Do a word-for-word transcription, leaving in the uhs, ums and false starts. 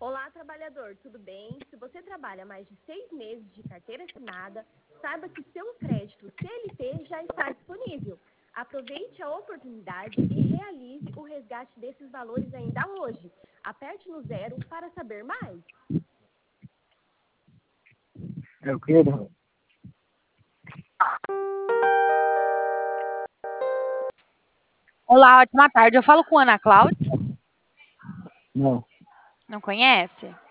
Olá, trabalhador, tudo bem? Se você trabalha mais de seis meses de carteira assinada, saiba que seu crédito C L T já está disponível. Aproveite a oportunidade e realize o resgate desses valores ainda hoje. Aperte no zero para saber mais. Eu quero. Olá, ótima tarde. Eu falo com Ana Cláudia. Não. Não conhece?